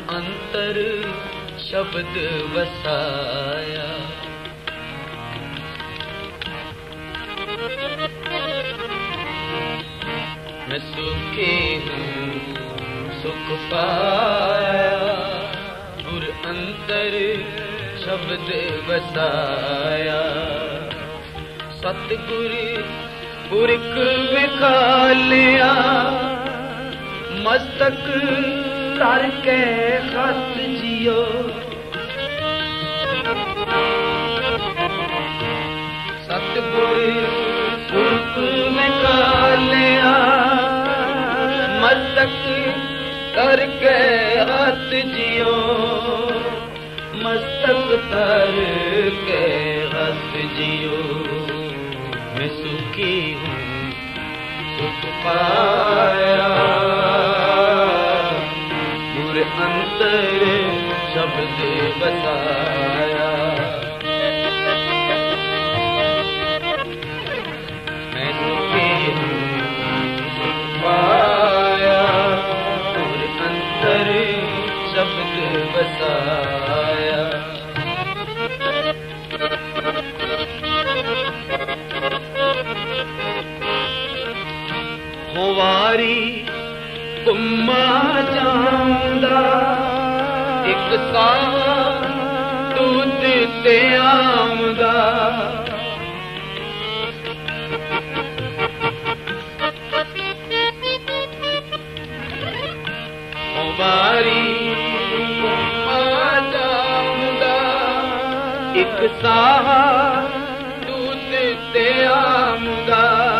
अंतर शब्द वसाया। मैं सुखी हूँ सुख पाया, गुर अंतर शब्द वसाया। सतगुर पुरख विखालिया, मस्तक तर के खत जियो। सतगुर पुरख विखालिया, मस्तक तर के हाथ जियो। मस्तक तर के हाथ जियो। मैं सुखी हूँ सुख पाया, गुर अंतर शब्द बताया। मैं सुखी हूँ सुख पाया, गुर अंतर शब्द बताया। होवारी कुम्मा जांदा, एक सा दूध ते आमदा। होवारी कुम्मा जांदा, एक सा दूध ते आमदा।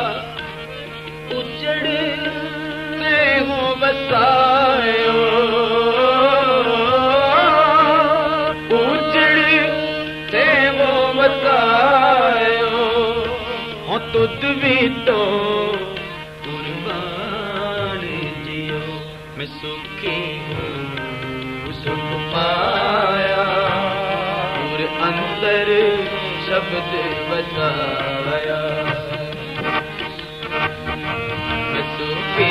वसायो उजड़ थे वो वसायो। हो तुद भी तो कुर्बान जियो। मैं सुखी हूँ सुख पाया, गुर अंतर शब्द वसाया। मैं सुखी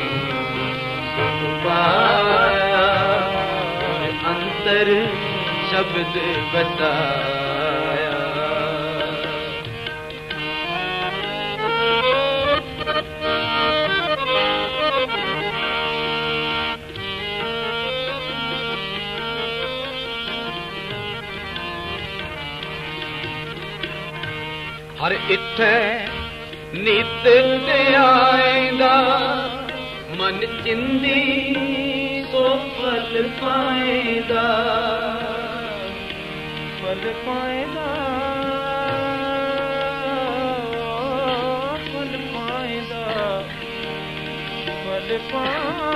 पाया, अंतर शब्द बताया। हर इत्थे नित ते आएंदा, मन चिंदी सो फल पाएगा। फल पाएगा, फल पाएगा, फल पाएगा,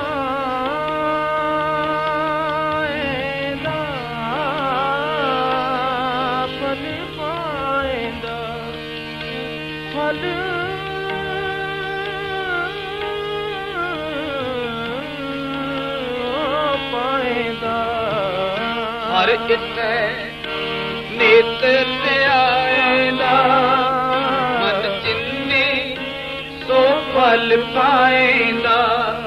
फल पाएगा, फल हर इत्थे नित ते आएंदा, मन चिन्नी सो फल पाएंदा।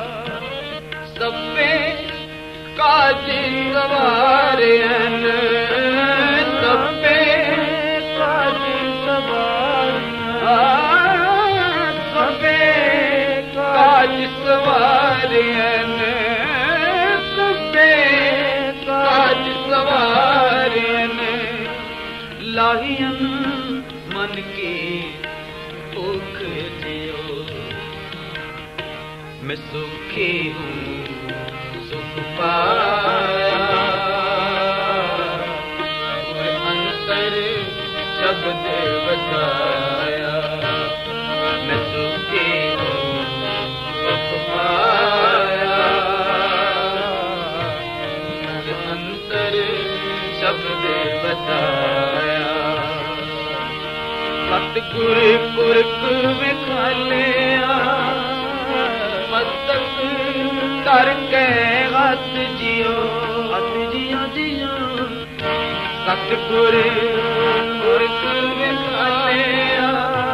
सबे काज सवारन, सबे काज सवारन, सबे काज सवारन। लाहियन मन के भूख जियो। मैं सुखी हूँ सुख पाया, गुर अंतर शब्द बताया। मैं सुखी हूँ सुख पाया, गुर अंतर शब्द बताया। सतगुर पुरख विखालिया, मस्तक तर के हाथ जियो। हाथ जियो जियो। सतगुर पुरख विखालिया,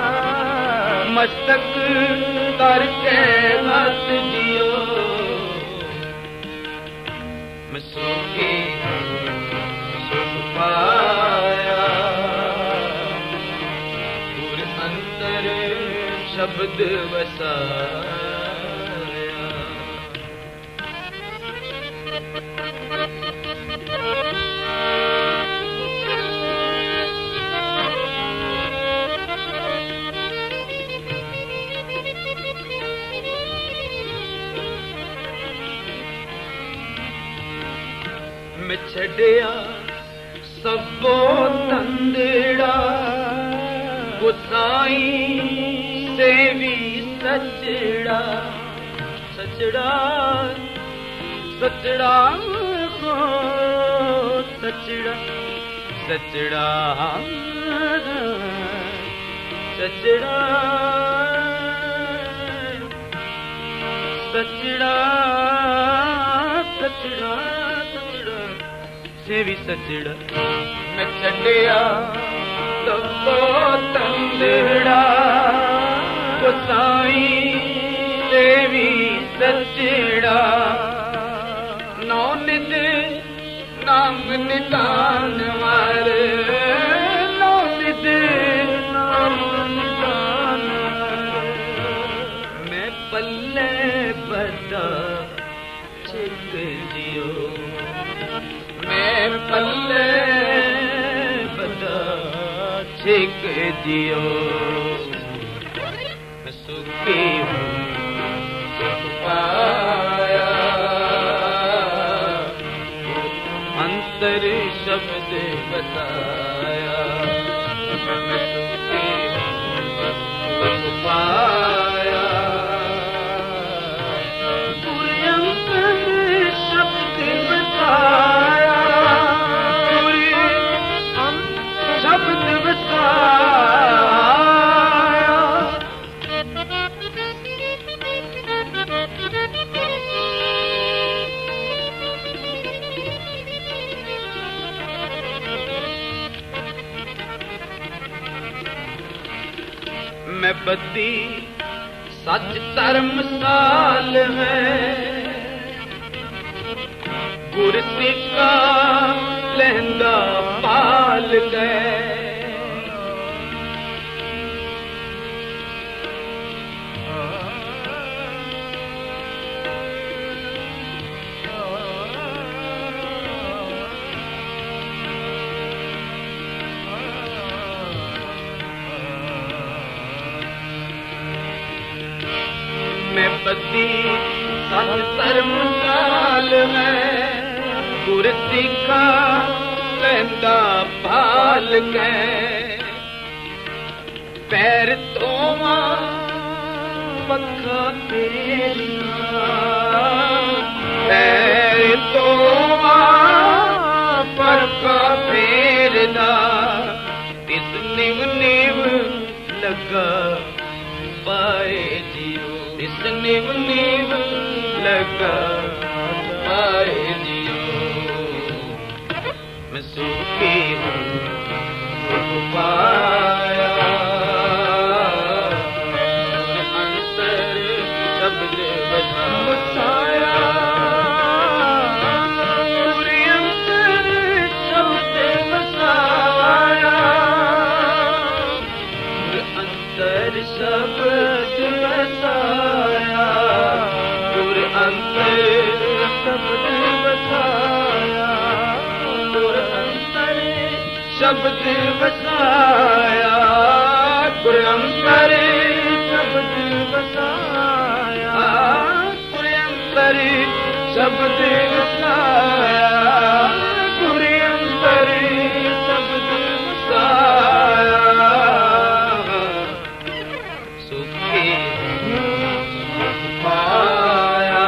मस्तक तर के हाथ जियो। मैं सुखी सुख पाया गुर अंतर शब्द वसाया। मैं छड़िया सबो तंदड़ा गुसाई सेवी सचड़ा सचड़ा सचड़ा हो सचड़ा सचड़ा सचड़ा सचड़ा सचड़ा सेवी सचड़ा। मैं छड़िया सबो तंदड़ा गुसाई सेवी सचड़ा नौ निद नाम निदान वार नौ निद नाम निदान मैं पल्ले बदा छिक जियो मैं पल्ले बदा छिक जियो। मैं सुखी हूँ सुख पाया अंतर शब्द बताया। मैं सुखी हूँ सुख पाया पूरे अंतर शब्द बताया पूरे शब्द बताया। मैं बदी सच धर्मसाल है गुर सिक्का लहंगा पाल गए। मैं बदी सच धर्मसाल है गुर सिक्का लहंगा पाल गए। पैर तोवा पक्का फेरिया पैर तोवा पक्का फेरदा तिस निव निव लगा पाए जियो इस निव निव लगा पाए जियो। मैं सुखी हूँ सुख पाया अंतर शब्द बताया पूरे अंतर शब्द बताया अंतर शब्द बताया पूरे अंतर शब्द बताया पूरे अंतर शब्द बताया पूरे अंतर शब्द बताया पूरे अंतर शब्द बताया पूरे अंतर शब्द बताया। सुखी सुख पाया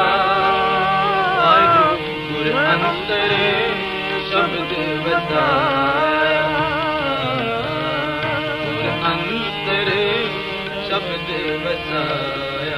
गुर अंतर शब्द बताया गुर अंतर शब्द बताया।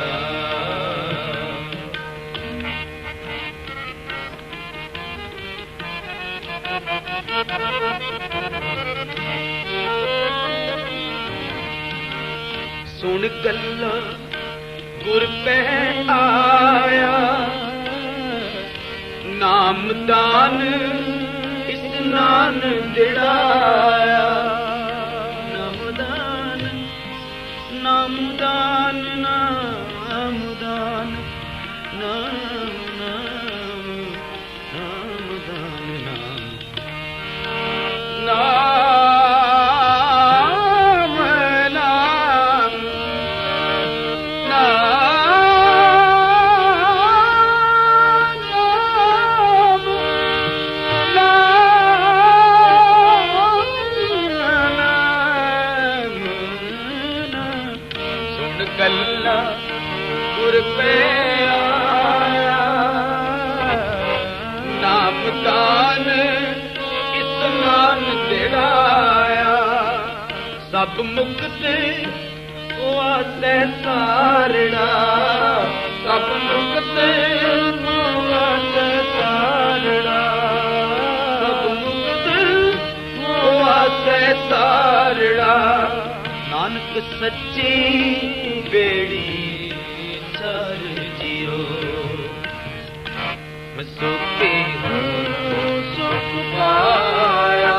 सुन गल्ला गुर पे आया नामदान इस्नान दिड़ाया नामदान नामदान नामदान नाम नाम नामदान नाम गल्ला गुर पे आया नामदान इस्नान दिड़ाया सब मुक्त वास्ते सारड़ा सब मुक्त वास्ते सारड़ा सब मुक्त वास्ते सारड़ा नानक सच्ची बेड़ी चर जियो मैं सुखी हूँ सुख पाया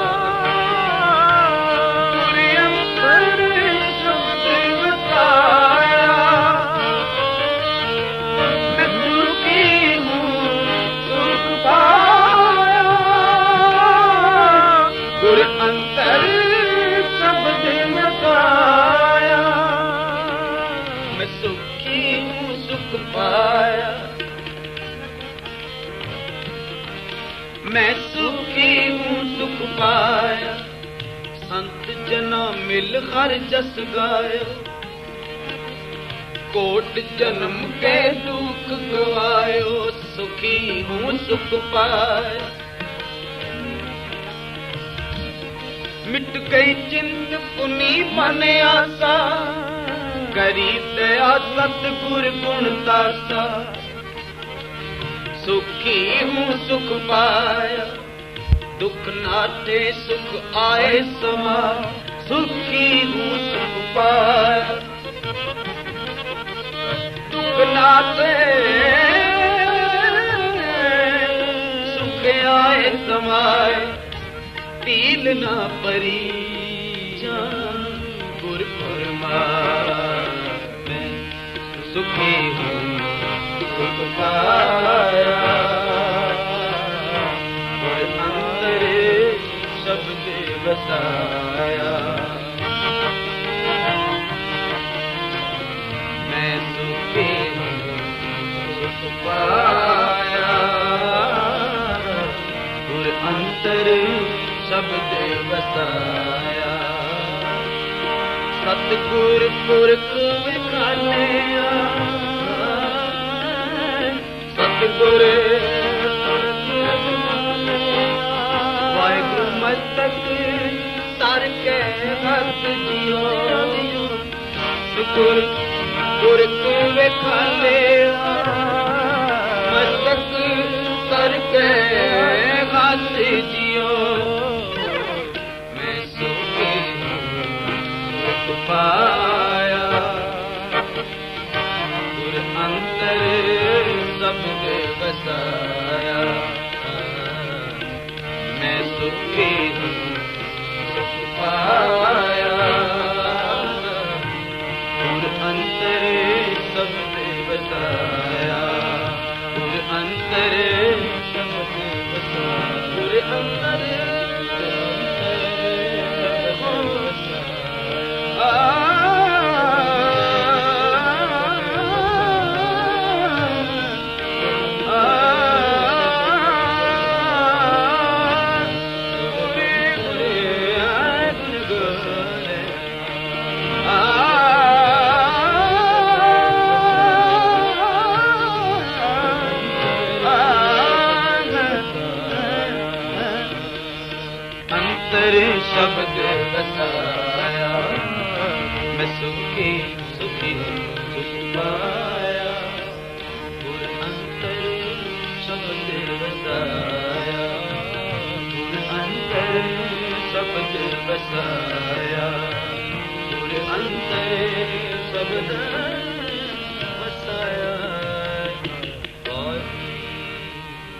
पूरे अंतर शब्द बताया मैं सुखी हूँ सुख पाया पूरे अंतर शब्द बताया मैं सुखी हूँ सुख पाया मैं सुखी हूँ सुख पाया संत जना मिल हर जस गायो कोट जन्म के दुख गवायो सुखी हूँ सुख पाया मिट गई चिंत पुनी मन आसा करी दया सतगुर गुण दासा सुखी हूँ सुख पाया दुख नाटे सुख आए समा सुखी हूँ सुख पाया दुख नाटे सुख आए समाए तील ना परी गुर फरमाए सुखी हूँ सुख पाया गुर अंतरे शब्द बसाया मैं सुखी हूँ सुख पाया गुर अंतरे शब्द बसाया सतगुर पुरख विखानिया सतगुर वाहिगुरु मस्तक तर के हथ जियो सतगुर पुरख विखानिया मस्तक तर के हथ जियो पाया गुर अंतर शब्द बसाया मैं सुखी हूँ सुख पाया गुर अंतर शब्द बसाया गुर अंतर शब्द बसाया गुर अंतर शब्द बताया मैं सुखी सुखी सुख पाया गुर अंतर शब्द बताया गुर अंतर शब्द बताया गुर अंतर शब्द